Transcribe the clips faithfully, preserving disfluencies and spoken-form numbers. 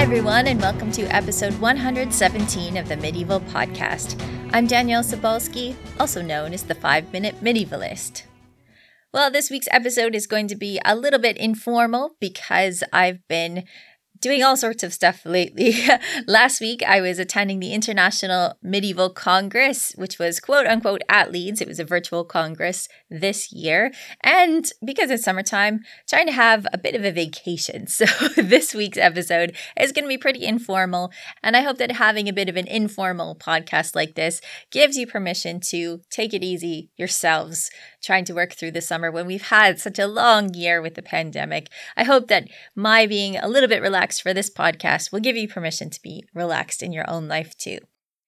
everyone, and welcome to episode one hundred seventeen of the Medieval Podcast. I'm Danielle Sobalski, also known as the five minute Medievalist. Well, this week's episode is going to be a little bit informal because I've been doing all sorts of stuff lately. Last week, I was attending the International Medieval Congress, which was quote unquote at Leeds. It was a virtual congress this year. And because it's summertime, trying to have a bit of a vacation. So this week's episode is going to be pretty informal. And I hope that having a bit of an informal podcast like this gives you permission to take it easy yourselves, trying to work through the summer when we've had such a long year with the pandemic. I hope that my being a little bit relaxed for this podcast will give you permission to be relaxed in your own life too.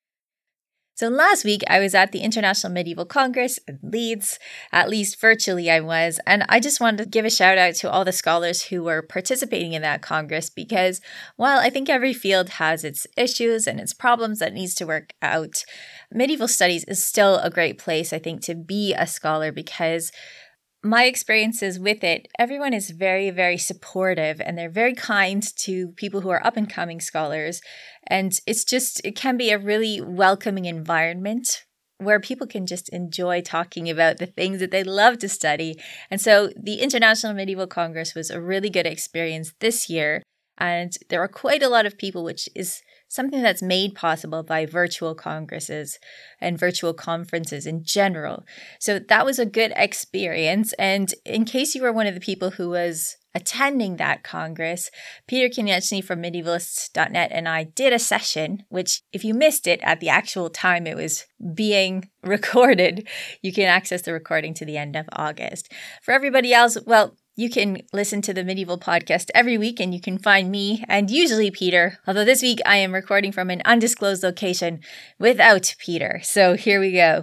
So last week I was at the International Medieval Congress in Leeds, at least virtually I was, and I just wanted to give a shout out to all the scholars who were participating in that Congress because while I think every field has its issues and its problems that needs to work out, medieval studies is still a great place, I think, to be a scholar because my experiences with it, everyone is very, very supportive and they're very kind to people who are up and coming scholars. And it's just, it can be a really welcoming environment where people can just enjoy talking about the things that they love to study. And so the International Medieval Congress was a really good experience this year. And there are quite a lot of people, which is something that's made possible by virtual congresses and virtual conferences in general. So that was a good experience. And in case you were one of the people who was attending that Congress, Peter Konieczny from medievalists dot net and I did a session, which if you missed it at the actual time it was being recorded, you can access the recording to the end of August. For everybody else, well, you can listen to the Medieval Podcast every week and you can find me and usually Peter, although this week I am recording from an undisclosed location without Peter. So here we go.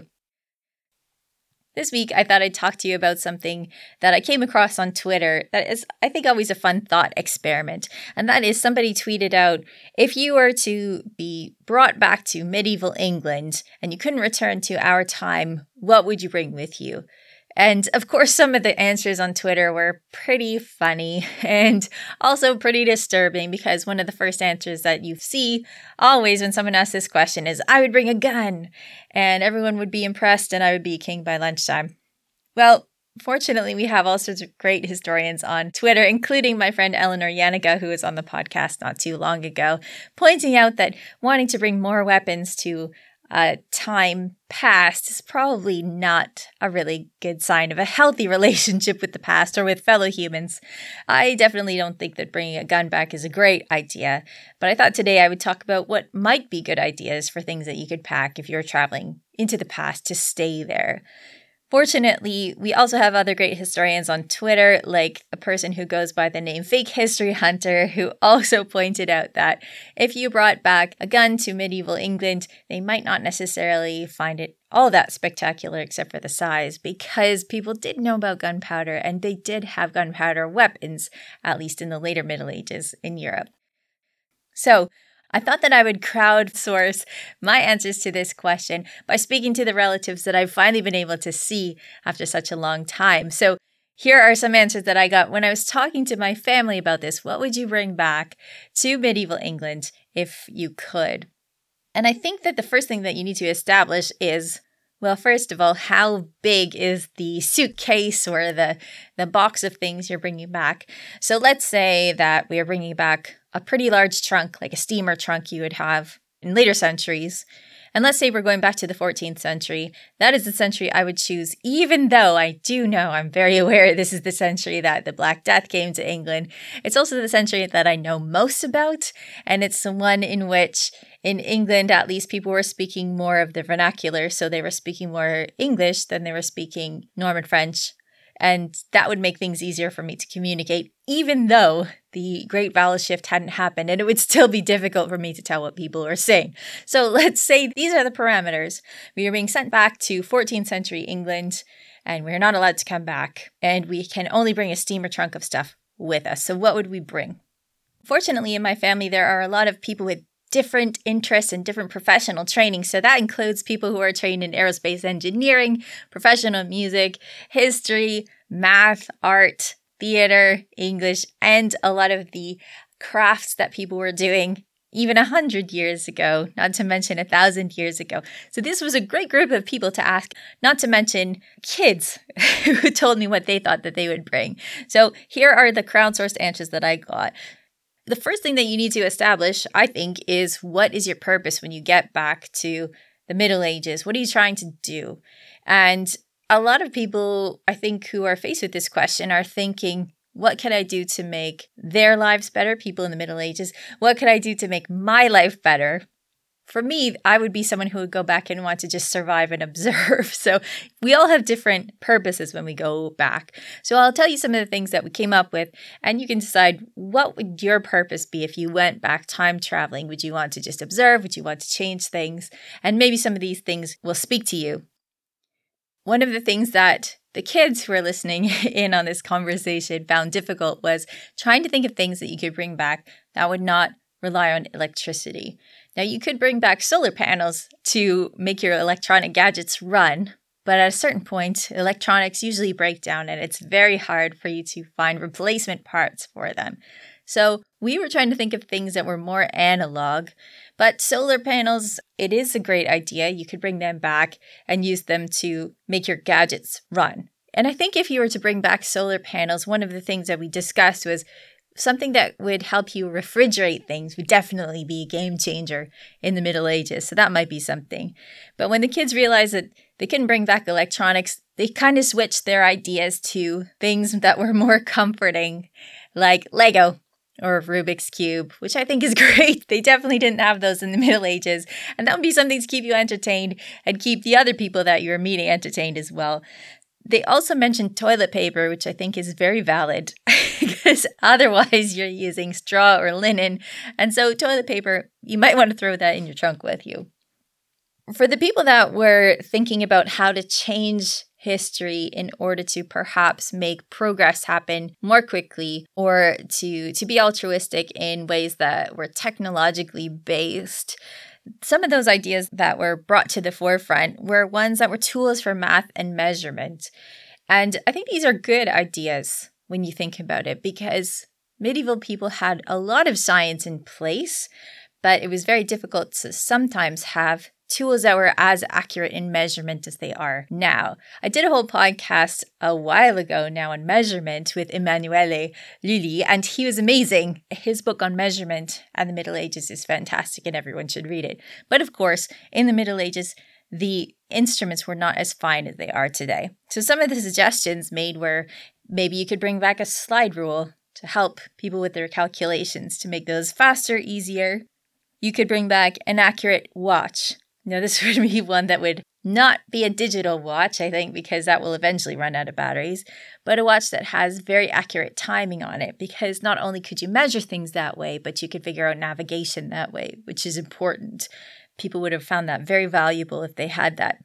This week I thought I'd talk to you about something that I came across on Twitter that is, I think, always a fun thought experiment. And that is somebody tweeted out, if you were to be brought back to medieval England and you couldn't return to our time, what would you bring with you? And of course, some of the answers on Twitter were pretty funny and also pretty disturbing because one of the first answers that you see always when someone asks this question is, I would bring a gun, and everyone would be impressed and I would be king by lunchtime. Well, fortunately, we have all sorts of great historians on Twitter, including my friend Eleanor Yanega, who was on the podcast not too long ago, pointing out that wanting to bring more weapons to Uh, time past is probably not a really good sign of a healthy relationship with the past or with fellow humans. I definitely don't think that bringing a gun back is a great idea, but I thought today I would talk about what might be good ideas for things that you could pack if you're traveling into the past to stay there. Fortunately, we also have other great historians on Twitter, like a person who goes by the name Fake History Hunter, who also pointed out that if you brought back a gun to medieval England, they might not necessarily find it all that spectacular except for the size, because people did know about gunpowder and they did have gunpowder weapons, at least in the later Middle Ages in Europe. So, I thought that I would crowdsource my answers to this question by speaking to the relatives that I've finally been able to see after such a long time. So here are some answers that I got when I was talking to my family about this. What would you bring back to medieval England if you could? And I think that the first thing that you need to establish is, well, first of all, how big is the suitcase or the, the box of things you're bringing back? So let's say that we are bringing back a pretty large trunk, like a steamer trunk you would have in later centuries. And let's say we're going back to the fourteenth century. That is the century I would choose, even though I do know, I'm very aware this is the century that the Black Death came to England. It's also the century that I know most about, and it's the one in which, in England at least, people were speaking more of the vernacular, so they were speaking more English than they were speaking Norman French. And that would make things easier for me to communicate, even though the Great Vowel Shift hadn't happened, and it would still be difficult for me to tell what people were saying. So let's say these are the parameters. We are being sent back to fourteenth century England, and we're not allowed to come back, and we can only bring a steamer trunk of stuff with us. So what would we bring? Fortunately, in my family, there are a lot of people with different interests and different professional training. So that includes people who are trained in aerospace engineering, professional music, history, math, art, theater, English, and a lot of the crafts that people were doing even a hundred years ago, not to mention a thousand years ago. So this was a great group of people to ask, not to mention kids who told me what they thought that they would bring. So here are the crowdsourced answers that I got. The first thing that you need to establish, I think, is what is your purpose when you get back to the Middle Ages? What are you trying to do? And a lot of people, I think, who are faced with this question are thinking, what can I do to make their lives better, people in the Middle Ages? What could I do to make my life better? For me, I would be someone who would go back and want to just survive and observe. So we all have different purposes when we go back. So I'll tell you some of the things that we came up with, and you can decide what would your purpose be if you went back time traveling. Would you want to just observe? Would you want to change things? And maybe some of these things will speak to you. One of the things that the kids who are listening in on this conversation found difficult was trying to think of things that you could bring back that would not rely on electricity. Now, you could bring back solar panels to make your electronic gadgets run, but at a certain point, electronics usually break down and it's very hard for you to find replacement parts for them. So we were trying to think of things that were more analog, but solar panels, it is a great idea. You could bring them back and use them to make your gadgets run. And I think if you were to bring back solar panels, one of the things that we discussed was something that would help you refrigerate things would definitely be a game changer in the Middle Ages. So that might be something. But when the kids realized that they couldn't bring back electronics, they kind of switched their ideas to things that were more comforting, like Lego or Rubik's Cube, which I think is great. They definitely didn't have those in the Middle Ages. And that would be something to keep you entertained and keep the other people that you're meeting entertained as well. They also mentioned toilet paper, which I think is very valid because otherwise you're using straw or linen. And so toilet paper, you might want to throw that in your trunk with you. For the people that were thinking about how to change history in order to perhaps make progress happen more quickly or to, to be altruistic in ways that were technologically based, some of those ideas that were brought to the forefront were ones that were tools for math and measurement. And I think these are good ideas when you think about it, because medieval people had a lot of science in place, but it was very difficult to sometimes have tools that were as accurate in measurement as they are now. I did a whole podcast a while ago now on measurement with Emanuele Lulli, and he was amazing. His book on measurement and the Middle Ages is fantastic and everyone should read it. But of course, in the Middle Ages, the instruments were not as fine as they are today. So some of the suggestions made were maybe you could bring back a slide rule to help people with their calculations to make those faster, easier. You could bring back an accurate watch. Now, this would be one that would not be a digital watch, I think, because that will eventually run out of batteries, but a watch that has very accurate timing on it, because not only could you measure things that way, but you could figure out navigation that way, which is important. People would have found that very valuable if they had that.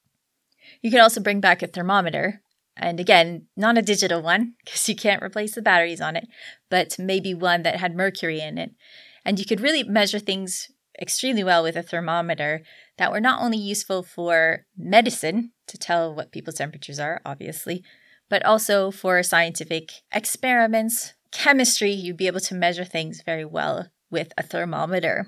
You could also bring back a thermometer. And again, not a digital one, because you can't replace the batteries on it, but maybe one that had mercury in it. And you could really measure things extremely well with a thermometer that were not only useful for medicine, to tell what people's temperatures are, obviously, but also for scientific experiments, chemistry. You'd be able to measure things very well with a thermometer.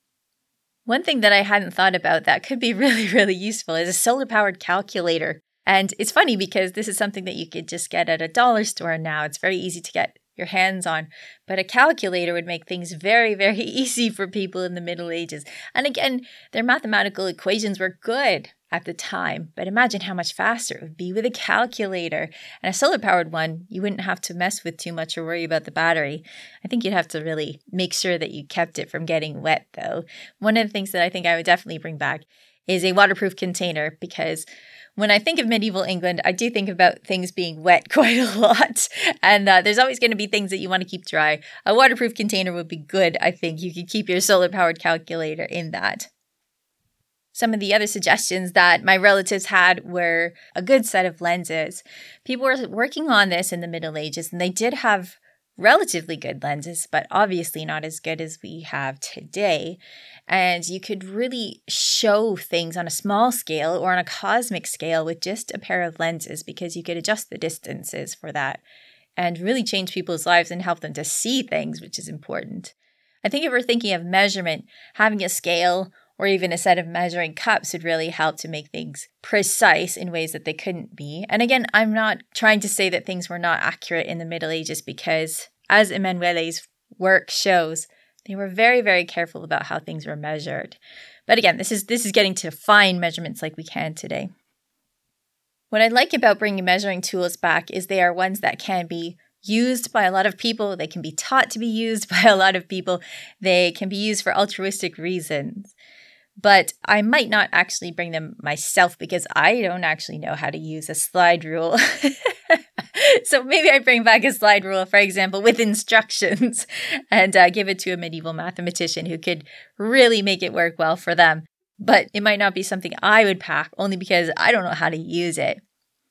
One thing that I hadn't thought about that could be really, really useful is a solar-powered calculator. And it's funny because this is something that you could just get at a dollar store now. It's very easy to get your hands on. But a calculator would make things very, very easy for people in the Middle Ages. And again, their mathematical equations were good at the time. But imagine how much faster it would be with a calculator. And a solar-powered one, you wouldn't have to mess with too much or worry about the battery. I think you'd have to really make sure that you kept it from getting wet, though. One of the things that I think I would definitely bring back is a waterproof container, because when I think of medieval England, I do think about things being wet quite a lot. And uh, there's always going to be things that you want to keep dry. A waterproof container would be good, I think. You could keep your solar-powered calculator in that. Some of the other suggestions that my relatives had were a good set of lenses. People were working on this in the Middle Ages, and they did have relatively good lenses, but obviously not as good as we have today. And you could really show things on a small scale or on a cosmic scale with just a pair of lenses, because you could adjust the distances for that. and really change people's lives and help them to see things, which is important. I think if we're thinking of measurement, having a scale or even a set of measuring cups would really help to make things precise in ways that they couldn't be. And again, I'm not trying to say that things were not accurate in the Middle Ages because, as Emanuele's work shows, they were very, very careful about how things were measured. But again, this is this is getting to fine measurements like we can today. What I like about bringing measuring tools back is they are ones that can be used by a lot of people. They can be taught to be used by a lot of people. They can be used for altruistic reasons. But I might not actually bring them myself because I don't actually know how to use a slide rule. So maybe I bring back a slide rule, for example, with instructions and uh, give it to a medieval mathematician who could really make it work well for them. But it might not be something I would pack only because I don't know how to use it.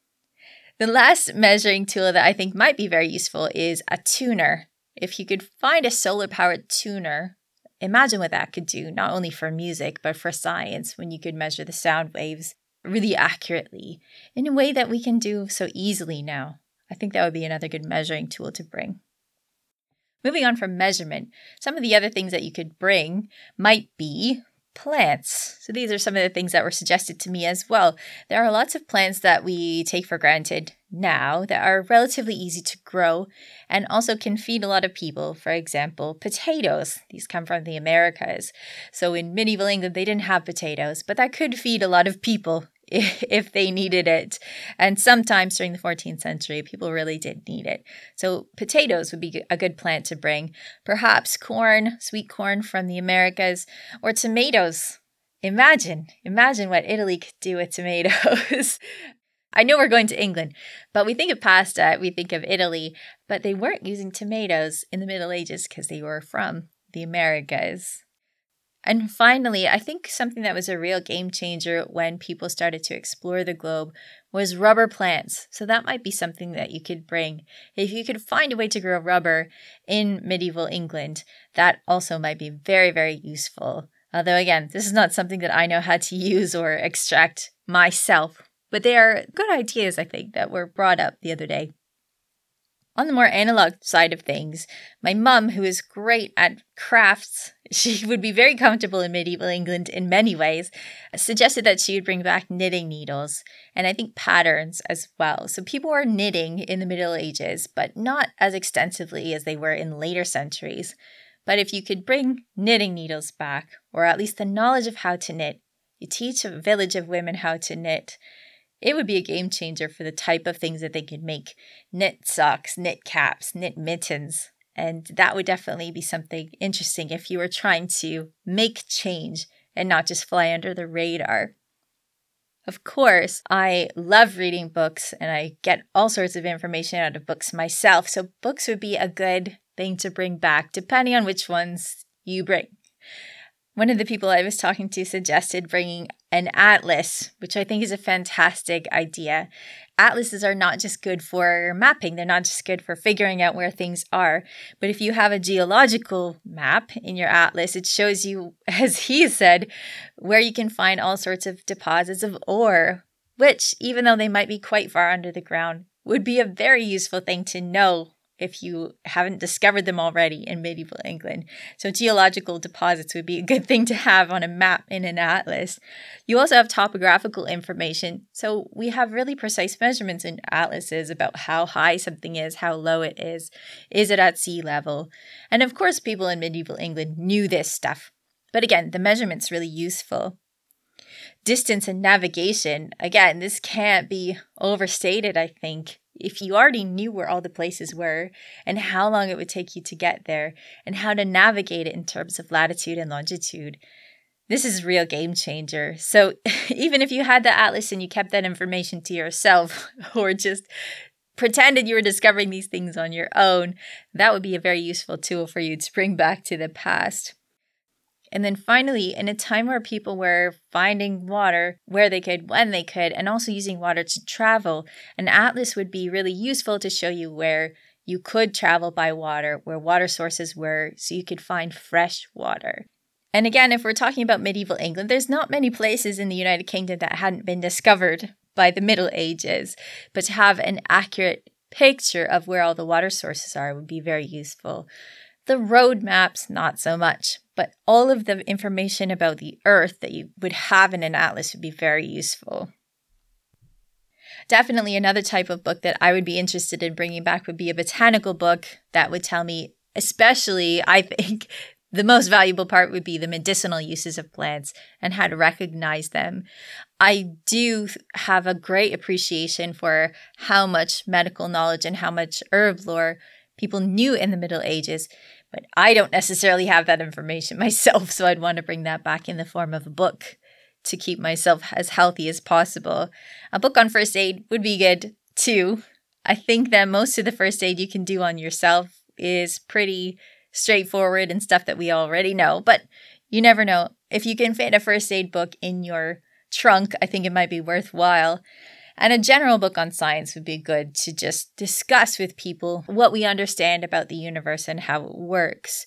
The last measuring tool that I think might be very useful is a tuner. If you could find a solar-powered tuner, imagine what that could do, not only for music, but for science, when you could measure the sound waves really accurately in a way that we can do so easily now. I think that would be another good measuring tool to bring. Moving on from measurement, some of the other things that you could bring might be plants. So these are some of the things that were suggested to me as well. There are lots of plants that we take for granted now that are relatively easy to grow and also can feed a lot of people. For example, potatoes. These come from the Americas. So in medieval England, they didn't have potatoes, but that could feed a lot of people if they needed it. And sometimes during the fourteenth century, people really did need it. So potatoes would be a good plant to bring. Perhaps corn, sweet corn from the Americas, or tomatoes. Imagine, imagine what Italy could do with tomatoes. I know we're going to England, but we think of pasta, we think of Italy, but they weren't using tomatoes in the Middle Ages because they were from the Americas. And finally, I think something that was a real game changer when people started to explore the globe was rubber plants. So that might be something that you could bring. If you could find a way to grow rubber in medieval England, that also might be very, very useful. Although again, this is not something that I know how to use or extract myself, but they are good ideas, I think, that were brought up the other day. On the more analog side of things, my mum, who is great at crafts, she would be very comfortable in medieval England in many ways, suggested that she would bring back knitting needles and I think patterns as well. So people were knitting in the Middle Ages, but not as extensively as they were in later centuries. But if you could bring knitting needles back, or at least the knowledge of how to knit, you teach a village of women how to knit, it would be a game changer for the type of things that they could make. Knit socks, knit caps, knit mittens. And that would definitely be something interesting if you were trying to make change and not just fly under the radar. Of course, I love reading books and I get all sorts of information out of books myself. So books would be a good thing to bring back, depending on which ones you bring. One of the people I was talking to suggested bringing an atlas, which I think is a fantastic idea. Atlases are not just good for mapping. They're not just good for figuring out where things are. But if you have a geological map in your atlas, it shows you, as he said, where you can find all sorts of deposits of ore, which, even though they might be quite far under the ground, would be a very useful thing to know if you haven't discovered them already in medieval England. So geological deposits would be a good thing to have on a map in an atlas. You also have topographical information. So we have really precise measurements in atlases about how high something is, how low it is. Is it at sea level? And of course, people in medieval England knew this stuff. But again, the measurement's really useful. Distance and navigation, again, this can't be overstated, I think. If you already knew where all the places were and how long it would take you to get there and how to navigate it in terms of latitude and longitude, this is a real game changer. So even if you had the atlas and you kept that information to yourself or just pretended you were discovering these things on your own, that would be a very useful tool for you to bring back to the past. And then finally, in a time where people were finding water where they could, when they could, and also using water to travel, an atlas would be really useful to show you where you could travel by water, where water sources were, so you could find fresh water. And again, if we're talking about medieval England, there's not many places in the United Kingdom that hadn't been discovered by the Middle Ages, but to have an accurate picture of where all the water sources are would be very useful. The road maps, not so much, but all of the information about the Earth that you would have in an atlas would be very useful. Definitely another type of book that I would be interested in bringing back would be a botanical book that would tell me, especially, I think, the most valuable part would be the medicinal uses of plants and how to recognize them. I do have a great appreciation for how much medical knowledge and how much herb lore people knew in the Middle Ages, but I don't necessarily have that information myself, so I'd want to bring that back in the form of a book to keep myself as healthy as possible. A book on first aid would be good too. I think that most of the first aid you can do on yourself is pretty straightforward and stuff that we already know, but you never know. If you can fit a first aid book in your trunk, I think it might be worthwhile. And a general book on science would be good to just discuss with people what we understand about the universe and how it works.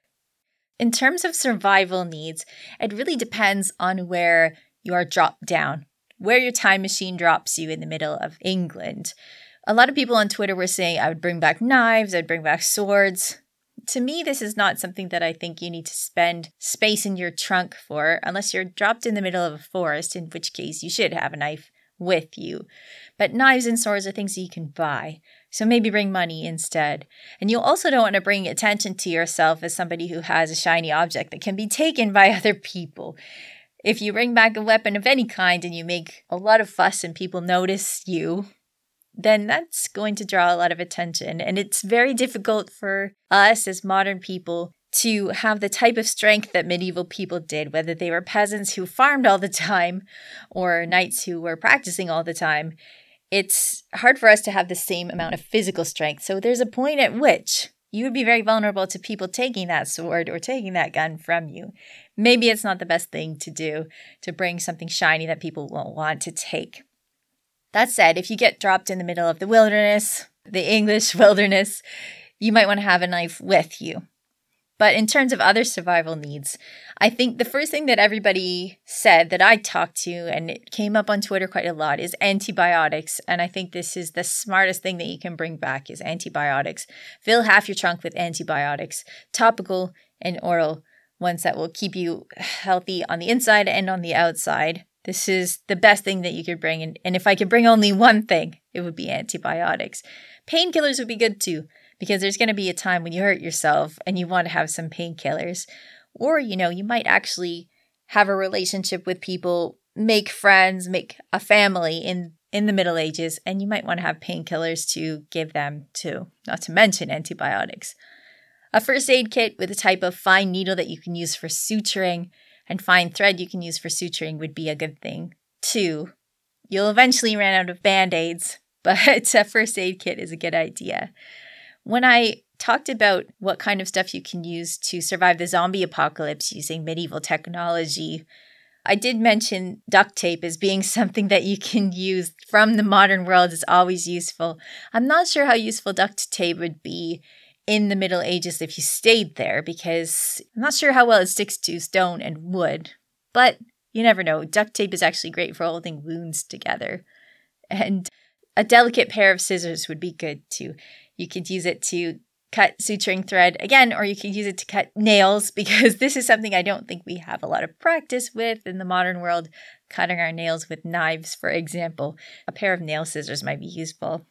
In terms of survival needs, it really depends on where you are dropped down, where your time machine drops you in the middle of England. A lot of people on Twitter were saying I would bring back knives, I'd bring back swords. To me, this is not something that I think you need to spend space in your trunk for unless you're dropped in the middle of a forest, in which case you should have a knife with you. But knives and swords are things that you can buy, so maybe bring money instead. And you also don't want to bring attention to yourself as somebody who has a shiny object that can be taken by other people. If you bring back a weapon of any kind and you make a lot of fuss and people notice you, then that's going to draw a lot of attention. And it's very difficult for us as modern people to have the type of strength that medieval people did, whether they were peasants who farmed all the time or knights who were practicing all the time. It's hard for us to have the same amount of physical strength. So there's a point at which you would be very vulnerable to people taking that sword or taking that gun from you. Maybe it's not the best thing to do to bring something shiny that people won't want to take. That said, if you get dropped in the middle of the wilderness, the English wilderness, you might want to have a knife with you. But in terms of other survival needs, I think the first thing that everybody said that I talked to, and it came up on Twitter quite a lot, is antibiotics. And I think this is the smartest thing that you can bring back is antibiotics. Fill half your trunk with antibiotics, topical and oral, ones that will keep you healthy on the inside and on the outside. This is the best thing that you could bring. And, and if I could bring only one thing, it would be antibiotics. Painkillers would be good too, because there's going to be a time when you hurt yourself and you want to have some painkillers. Or, you know, you might actually have a relationship with people, make friends, make a family in, in the Middle Ages, and you might want to have painkillers to give them too, not to mention antibiotics. A first aid kit with a type of fine needle that you can use for suturing and fine thread you can use for suturing would be a good thing too. You'll eventually run out of Band-Aids, but a first aid kit is a good idea. When I talked about what kind of stuff you can use to survive the zombie apocalypse using medieval technology, I did mention duct tape as being something that you can use from the modern world is always useful. I'm not sure how useful duct tape would be in the Middle Ages if you stayed there, because I'm not sure how well it sticks to stone and wood, but you never know. Duct tape is actually great for holding wounds together. And a delicate pair of scissors would be good too. You could use it to cut suturing thread again, or you could use it to cut nails, because this is something I don't think we have a lot of practice with in the modern world, cutting our nails with knives, for example. A pair of nail scissors might be useful.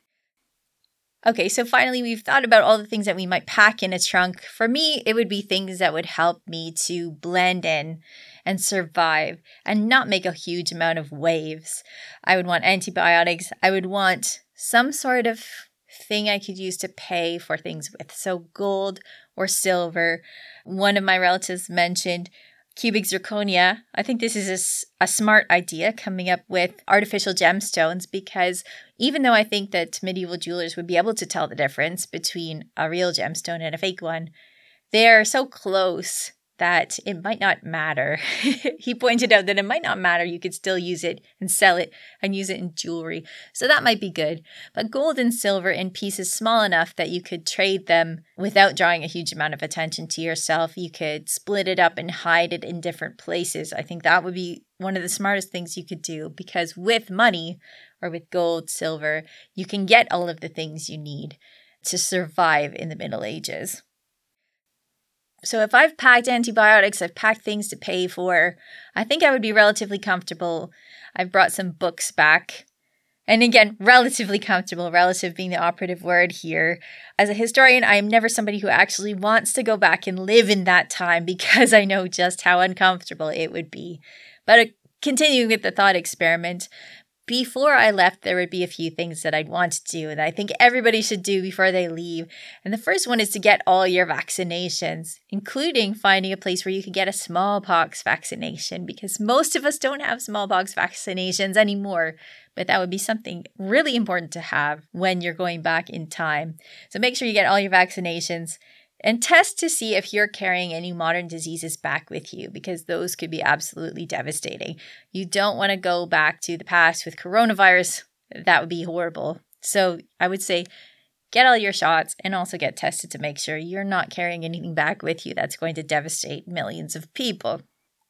Okay, so finally, we've thought about all the things that we might pack in a trunk. For me, it would be things that would help me to blend in and survive and not make a huge amount of waves. I would want antibiotics. I would want some sort of thing I could use to pay for things with. So gold or silver. One of my relatives mentioned cubic zirconia. I think this is a, a smart idea, coming up with artificial gemstones, because even though I think that medieval jewelers would be able to tell the difference between a real gemstone and a fake one, they are so close that it might not matter. He pointed out that it might not matter. You could still use it and sell it and use it in jewelry. So that might be good. But gold and silver in pieces small enough that you could trade them without drawing a huge amount of attention to yourself. You could split it up and hide it in different places. I think that would be one of the smartest things you could do, because with money or with gold, silver, you can get all of the things you need to survive in the Middle Ages. So if I've packed antibiotics, I've packed things to pay for, I think I would be relatively comfortable. I've brought some books back. And again, relatively comfortable, relative being the operative word here. As a historian, I am never somebody who actually wants to go back and live in that time, because I know just how uncomfortable it would be. But uh, continuing with the thought experiment, before I left, there would be a few things that I'd want to do, and I think everybody should do before they leave. And the first one is to get all your vaccinations, including finding a place where you can get a smallpox vaccination, because most of us don't have smallpox vaccinations anymore. But that would be something really important to have when you're going back in time. So make sure you get all your vaccinations. And test to see if you're carrying any modern diseases back with you, because those could be absolutely devastating. You don't want to go back to the past with coronavirus. That would be horrible. So I would say get all your shots and also get tested to make sure you're not carrying anything back with you that's going to devastate millions of people.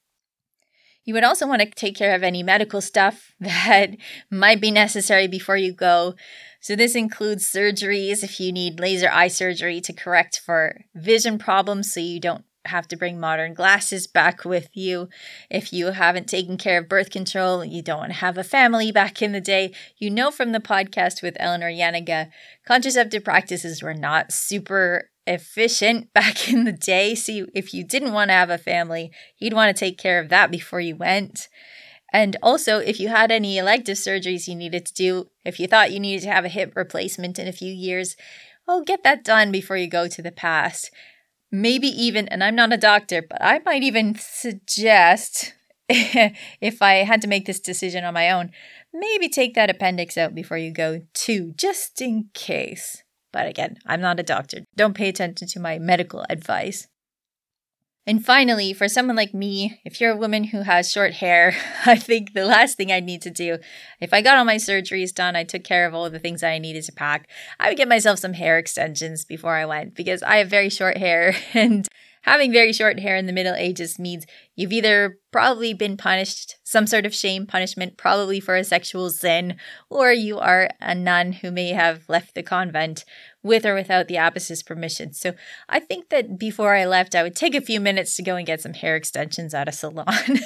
You would also want to take care of any medical stuff that might be necessary before you go. So this includes surgeries if you need laser eye surgery to correct for vision problems so you don't have to bring modern glasses back with you. If you haven't taken care of birth control, you don't want to have a family back in the day. You know from the podcast with Eleanor Yanega, contraceptive practices were not super efficient back in the day. So if you didn't want to have a family, you'd want to take care of that before you went. And also, if you had any elective surgeries you needed to do, if you thought you needed to have a hip replacement in a few years, well, get that done before you go to the past. Maybe even, and I'm not a doctor, but I might even suggest, if I had to make this decision on my own, maybe take that appendix out before you go too, just in case. But again, I'm not a doctor. Don't pay attention to my medical advice. And finally, for someone like me, if you're a woman who has short hair, I think the last thing I'd need to do, if I got all my surgeries done, I took care of all the things I needed to pack, I would get myself some hair extensions before I went, because I have very short hair, and having very short hair in the Middle Ages means you've either probably been punished, some sort of shame punishment, probably for a sexual sin, or you are a nun who may have left the convent with or without the abbess's permission. So I think that before I left, I would take a few minutes to go and get some hair extensions at a salon.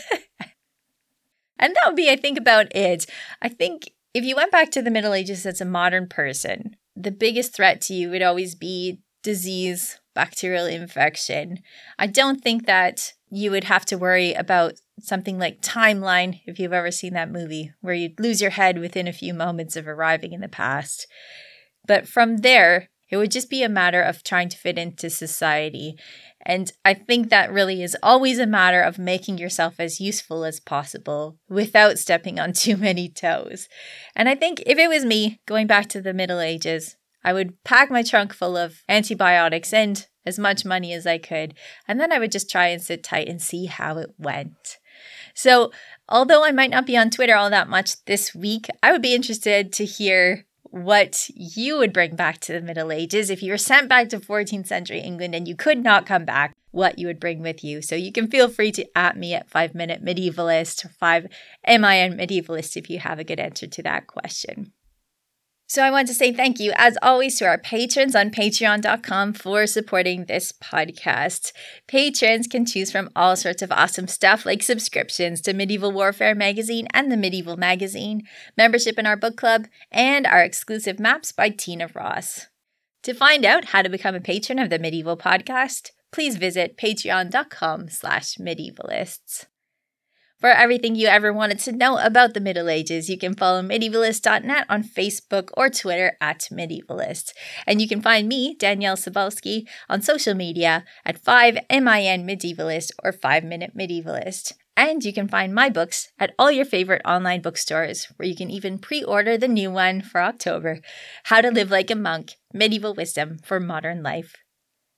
And that would be, I think, about it. I think if you went back to the Middle Ages as a modern person, the biggest threat to you would always be disease, bacterial infection. I don't think that you would have to worry about something like Timeline, if you've ever seen that movie, where you'd lose your head within a few moments of arriving in the past. But from there, it would just be a matter of trying to fit into society. And I think that really is always a matter of making yourself as useful as possible without stepping on too many toes. And I think if it was me going back to the Middle Ages, I would pack my trunk full of antibiotics and as much money as I could. And then I would just try and sit tight and see how it went. So although I might not be on Twitter all that much this week, I would be interested to hear what you would bring back to the Middle Ages. If you were sent back to fourteenth century England and you could not come back, what you would bring with you. So you can feel free to at me at five minute medievalist or five M I N medievalist if you have a good answer to that question. So I want to say thank you, as always, to our patrons on patreon dot com for supporting this podcast. Patrons can choose from all sorts of awesome stuff, like subscriptions to Medieval Warfare Magazine and the Medieval Magazine, membership in our book club, and our exclusive maps by Tina Ross. To find out how to become a patron of the Medieval Podcast, please visit patreon dot com slash medievalists. For everything you ever wanted to know about the Middle Ages, you can follow medievalist dot net on Facebook or Twitter at Medievalist. And you can find me, Danielle Cebulski, on social media at five M I N Medievalist or five minute Medievalist. And you can find my books at all your favorite online bookstores, where you can even pre-order the new one for October, How to Live Like a Monk, Medieval Wisdom for Modern Life.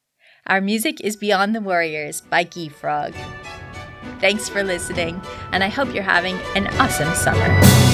Our music is Beyond the Warriors by Geefrog. Thanks for listening, and I hope you're having an awesome summer.